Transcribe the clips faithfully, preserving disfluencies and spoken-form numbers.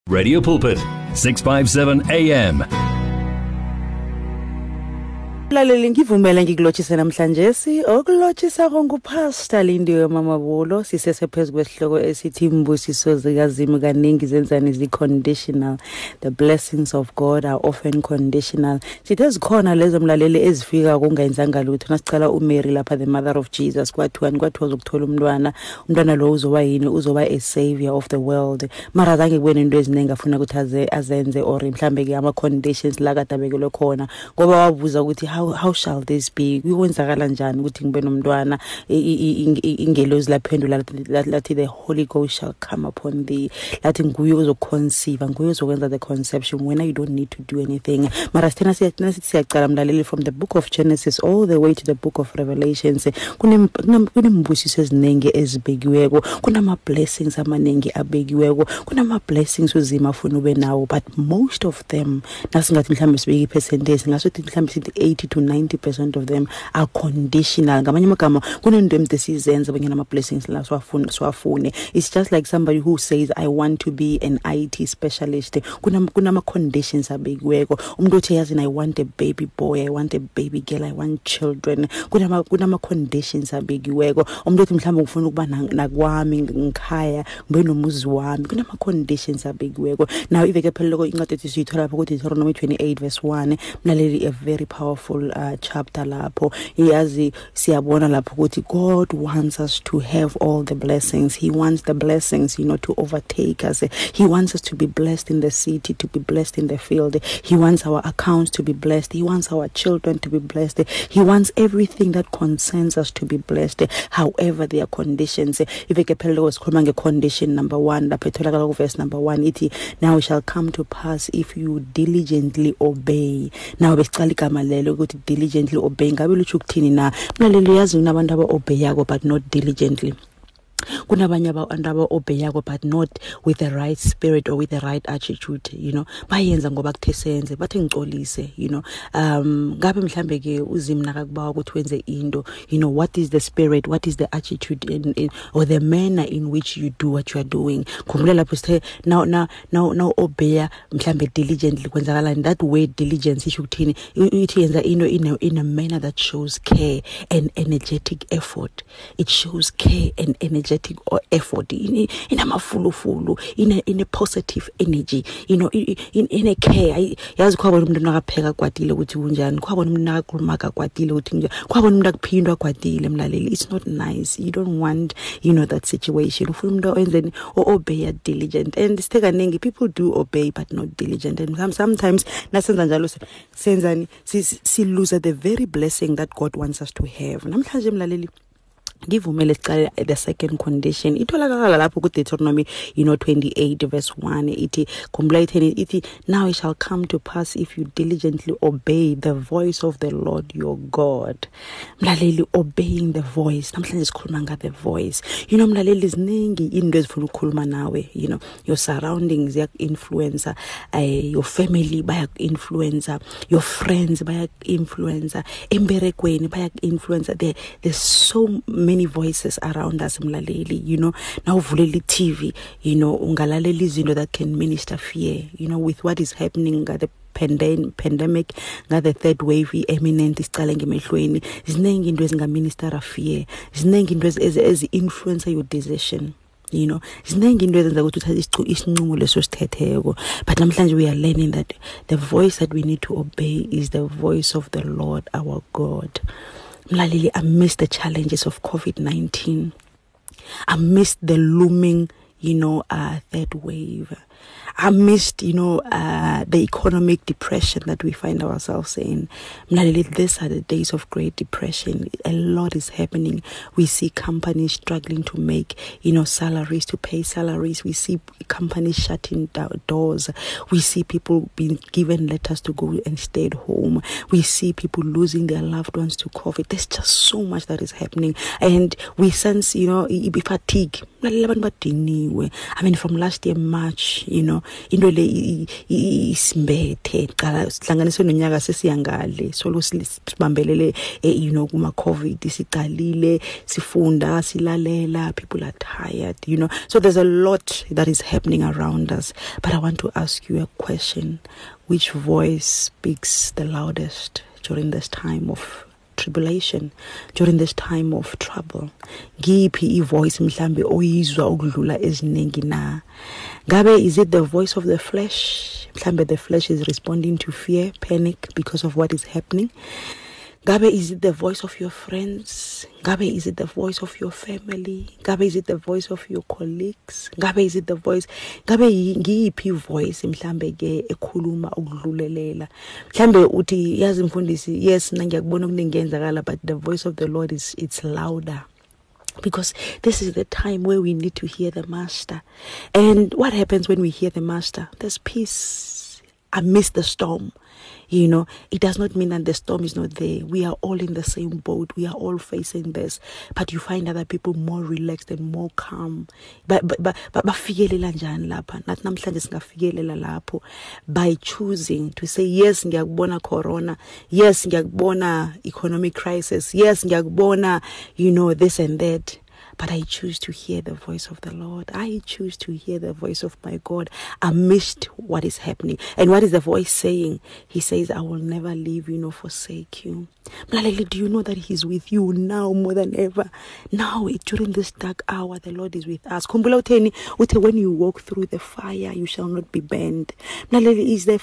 Radio Pulpit, six fifty-seven A M. Laleli ngivumela ngikulochise namhlanje si okulochisa ngupastor Lindiwe Mamabulo sisesephezulu kwesihloko esithi imbusiso zikaZimu kaningi zenzani zi conditional. The blessings of God are often conditional. Sithi ezikhona lezo mlaleli ezifika kungayenzanga lutho nasicala uMary lapha the mother of Jesus kwathiwa kwathiwa uzokuthola umntwana umntwana lo uzoba yini uzoba a savior of the world mara zange kubone into ezinengi afuna ukuthi azenze or mhlambe ke ama conditions la kadabekelwe khona ngoba wabuza ukuthi how how shall this be kuyenzakala njani ukuthi ngibe nomntwana ingelozi laphendula lathi the Holy Ghost shall come upon thee lathi nguye ozoconceive nguye ozokwenza the conception when you don't need to do anything mara sithena siyathina sithi siyaqala mlaleli from the book of Genesis all the way to the book of Revelations kunembusiso ezinenge ezibekiweko kunama blessings amaningi abekiweko kunama blessings uzima afuna ube nawo but most of them nasingathi mhlambe sibeki percentage ngasuthi mhlambe sithi eighty to ninety percent of them are conditional ngamanye amagama kunento emdesizenza bengena ama blessings la swafuna swafune it's just like somebody who says I want to be an I T specialist kuna kunama conditions abekiweko umuntu othi yazi I want a baby boy I want a baby girl I want children kunama kunama conditions abekiweko umuntu othi mhlawumbe ufuna ukuba nakwami ngikhaya ngibe nomuzi wami kunama conditions abekiweko now iveke pheleleko incwadi ethi siyithola lapha ku Deuteronomy twenty-eight verse one mlaleli a very powerful uh, chapter lapho iyazi siyabona lapho ukuthi God wants us to have all the blessings. He wants the blessings, you know, to overtake us. He wants us to be blessed in the city, to be blessed in the field. He wants our accounts to be blessed. He wants our children to be blessed. He wants everything that concerns us to be blessed. However, there are conditions. If we get a condition number one, the verse number one, it now it shall come to pass if you diligently obey. Now we go to diligently obey. Ngabe luthi ukuthini na mlaleli yazi unabantu aba obeyako but not diligently kunabanye abantu aba obeyako but not with the right spirit or with the right attitude you know bayenza ngoba kuthe senze bathi ngicolise you know um ngabe mhlambe ke uzimi nakakubawa ukuthi wenze into you know what is the spirit what is the attitude in, in or the manner in which you do what you are doing khumbula lapho sithe now now now now obeya mhlambe diligently kwenzakala in that way diligence isho ukuthini ithi yenza into in a, in a manner that shows care and energetic effort it shows care and energetic or effort in in amafulufulu in a, in a positive energy you know in, in, in a care yazi kwabona umuntu nakapheka kwatile ukuthi kunjani kwabona umuntu nakakhuluma kwatile ukuthi kunjani kwabona umuntu akuphindwa kwatile mlaleli it's not nice you don't want you know that situation ufuna umuntu owenzeni obey diligent and sitheka ningi people do obey but not diligent and sometimes nasenza njalo senzani si lose the very blessing that God wants us to have namhlanje mlaleli ngivumele sicala the second condition itholakala lapho ku Deuteronomy you know twenty-eight verse one ithi khumbula itheni ithi now it shall come to pass if you diligently obey the voice of the Lord your God mlaleli obeying the voice namhlanje sikhuluma nga the voice you know mlaleli ziningi into ezifuna ukukhuluma nawe you know your surroundings yak influencer uh, your family baya influencer your friends baya influencer emberekweni baya influencer there there's so many voices around us mlaleli you know now uvuleli T V you know ungalaleli izinto that can minister fear you know with what is happening at the pandemic pandemic nga the third wave imminent isicala ngemehlweni ziningi into ezinga minister fear ziningi into ezi influence your decision you know ziningi into ezenza ukuthi uthathe isinqumo leso sithetheko but namhlanje we are learning that the voice that we need to obey is the voice of the Lord our God. Mlaleli, amidst the challenges of COVID nineteen, amidst the looming, you know, uh, third wave, amidst, you know, uh, the economic depression that we find ourselves in. Mlaleli, these are the days of great depression. A lot is happening. We see companies struggling to make, you know, salaries, to pay salaries. We see companies shutting down doors. We see people being given letters to go and stay at home. We see people losing their loved ones to COVID. There's just so much that is happening. And we sense, you know, fatigue. silinganiwe. I mean, from last year March, you know, into le isimbethe qala sihlanganiswe nonyaka sesiyangale solo sibambelele you know kuma COVID siqalile sifunda silalela, people are tired, you know, so there's a lot that is happening around us. But I want to ask you a question: which voice speaks the loudest during this time of tribulation, during this time of trouble? Ngiphi ivoice mhlambe oyizwa ukudlula eziningi na? Ngabe is it the voice of the flesh? Mhlambe the flesh is responding to fear, panic because of what is happening. Ngabe is it the voice of your friends? Ngabe is it the voice of your family? Ngabe is it the voice of your colleagues? Ngabe is it the voice? Ngabe ngiyiphi voice mhlambe ke ekhuluma ukudlulelela? Mhlambe uthi yazi mfundisi, yes mina ngiyakubona okuningi ngenzakala, but the voice of the Lord is it's louder. Because this is the time where we need to hear the Master. And what happens when we hear the Master? There's peace amidst the storm. You know, it does not mean that the storm is not there. We are all in the same boat. We are all facing this. But you find other people more relaxed and more calm. But but but but bafikelela njani lapha? Nathi namhlanje singafikelela lapho by choosing to say yes, ngiyakubona corona. Yes, ngiyakubona economic crisis. Yes, ngiyakubona, you know, this and that. But I choose to hear the voice of the Lord. I choose to hear the voice of my God amidst what is happening. And what is the voice saying? He says, I will never leave you nor forsake you. Mlaleli, do you know that He's with you now more than ever? Now, during this dark hour, the Lord is with us. Khumbula utheni uthi when you walk through the fire, you shall not be burned. Mlaleli, is the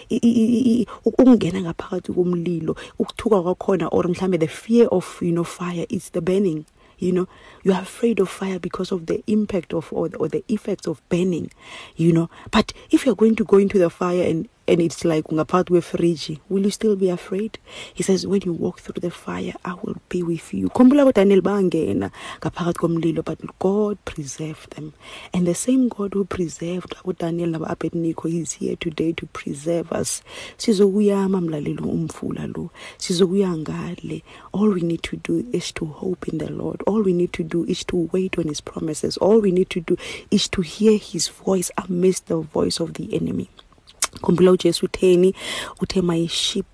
ukungena ngaphakathi komlilo, ukuthuka kwakhona, or mhlambe the fear of, you know, fire, it's the burning. You know, you are afraid of fire because of the impact of or the, or the effects of burning, you know. But if you're going to go into the fire and and it's like ungaphathwe fridge, will you still be afraid? He says, when you walk through the fire, I will be with you. Khumbula uDaniel bangena ngaphakathi komlilo, but God preserved them. And the same God who preserved uDaniel naba-Abednego is here today to preserve us. Sizokuyama mlaleli umfula lo. Sizokuya ngale. All we need to do is to hope in the Lord. All we need to do is to wait on His promises. All we need to do is to hear His voice amidst the voice of the enemy. Khumbula uJesu utheni uthe my sheep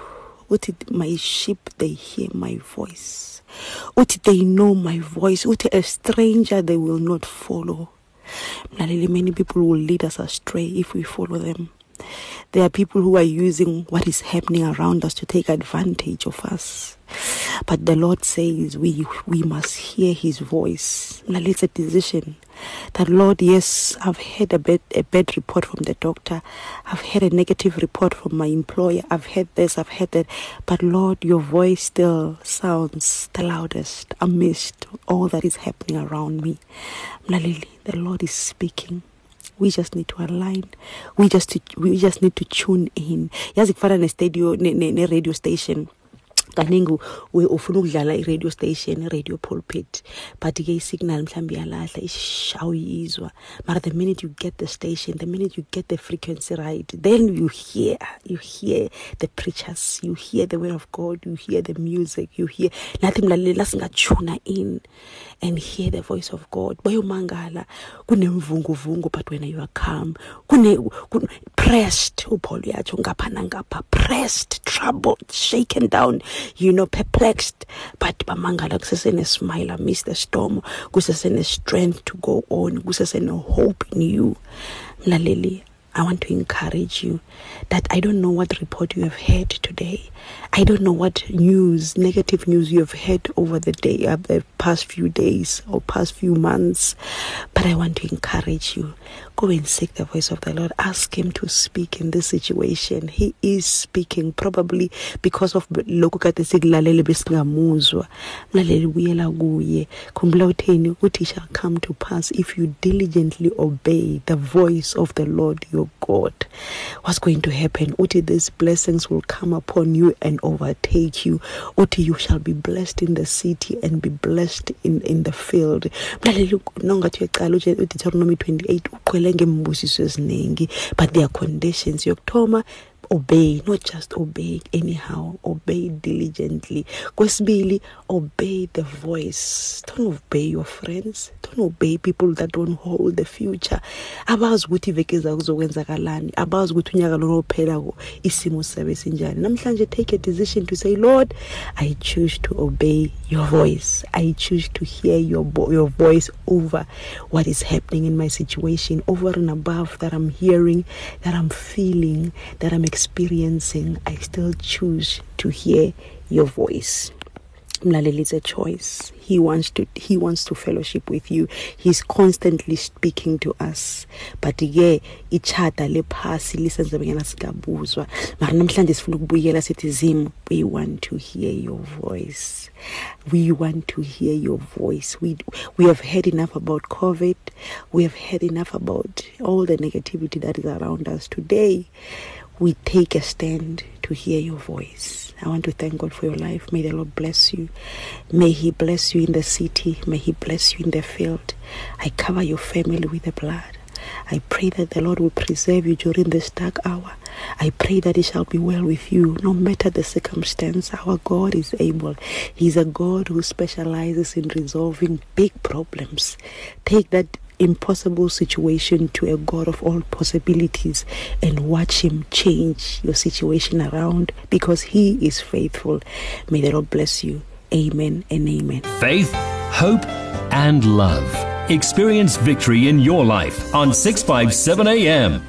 uthi my sheep they hear my voice, uthi they know my voice, uthi a stranger they will not follow. Mlaleli, many people will lead us astray if we follow them. There are people who are using what is happening around us to take advantage of us. But the Lord says we we must hear His voice. Now it's a decision that, Lord, yes, I've had a bad, a bad report from the doctor. I've had a negative report from my employer. I've had this, I've had that. But Lord, your voice still sounds the loudest amidst all that is happening around me. Mlaleli, the Lord is speaking. We just need to align. We just to, we just need to tune in. Yazi kufana ne studio ne, ne, ne radio station. Kaningu we ufuna ukudlala i-radio station, radio pulpit, but ke signal mhlambi yalahla ishawuyizwa. But the minute you get the station, the minute you get the frequency right, then you hear, you hear the preachers, you hear the word of God, you hear the music, you hear nothing lalela singa tuna in and hear the voice of God. Bayomangala kunemvungu vungu, but when you are calm, kune pressed, uPaul yacho ngapha nangapha, pressed, troubled, shaken down, you know, perplexed, but bamangala kusesene smile amidst the storm, kusesene strength to go on, kusesene hope in you. Mlaleli, I want to encourage you that I don't know what report you have heard today. I don't know what news, negative news you have heard over the day, uh, the past few days or past few months. But I want to encourage you. Go and seek the voice of the Lord. Ask Him to speak in this situation. He is speaking, probably because of lokhu kade sikulalele besingamuzwa. Mlaleli buyela kuye. Khumbula utheni ukuthi shall come to pass if you diligently obey the voice of the Lord your God. What's going to happen? Uthi these blessings will come upon you and overtake you. Uthi you shall be blessed in the city and be blessed in, in the field. Mlaleli nongathi uyaqala uDeuteronomy twenty-eight uqhele ngembusiso eziningi, but there are conditions yokuthoma obey, not just obey anyhow, obey diligently. Kwesibili, obey the voice. Don't obey your friends. Don't obey people that don't hold the future. Abazi ukuthi iveke zakho zokwenzakalani, abazi ukuthi unyaka lo uphela isimo sabe sinjani. Namhlanje take a decision to say, Lord, I choose to obey your voice. I choose to hear your bo- your voice over what is happening in my situation, over and above that I'm hearing, that I'm feeling, that I'm experiencing. I still choose to hear your voice. Mlaleli is a choice. He wants to he wants to fellowship with you. He's constantly speaking to us. But yeah, ichata le phasi lisenze bengena sikabuzwa. Mara namhlanje sifuna ukubuyela sithi Zim, we want to hear your voice. We want to hear your voice. We we have heard enough about COVID. We have heard enough about all the negativity that is around us today. We take a stand to hear your voice. I want to thank God for your life. May the Lord bless you. May He bless you in the city. May He bless you in the field. I cover your family with the blood. I pray that the Lord will preserve you during this dark hour. I pray that it shall be well with you, no matter the circumstance. Our God is able. He's a God who specializes in resolving big problems. Take that impossible situation to a God of all possibilities and watch Him change your situation around, because He is faithful. May the Lord bless you. Amen and amen. Faith, hope, and love. Experience victory in your life on six fifty-seven A M.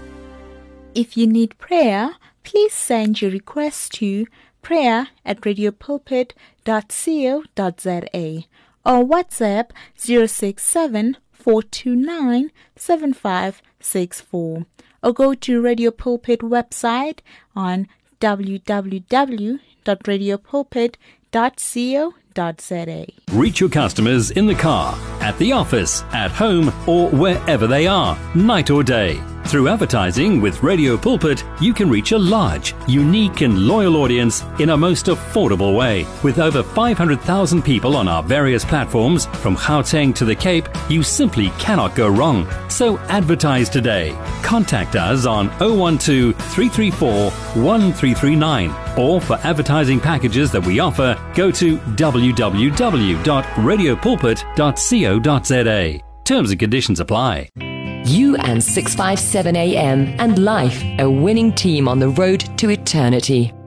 If you need prayer, please send your request to prayer at radiopulpit dot co dot za or WhatsApp zero six seven four two nine seven five six four, or go to Radio Pulpit website on w w w dot radiopulpit dot co dot za. Reach your customers in the car, at the office, at home, or wherever they are, night or day. Through advertising with Radio Pulpit, you can reach a large, unique and loyal audience in a most affordable way. With over five hundred thousand people on our various platforms, from Gauteng to the Cape, you simply cannot go wrong. So advertise today. Contact us on zero one two, three three four, one three three nine. Or for advertising packages that we offer, go to w w w dot radio pulpit dot co dot za. Terms and conditions apply. You and six fifty-seven A M and life, a winning team on the road to eternity.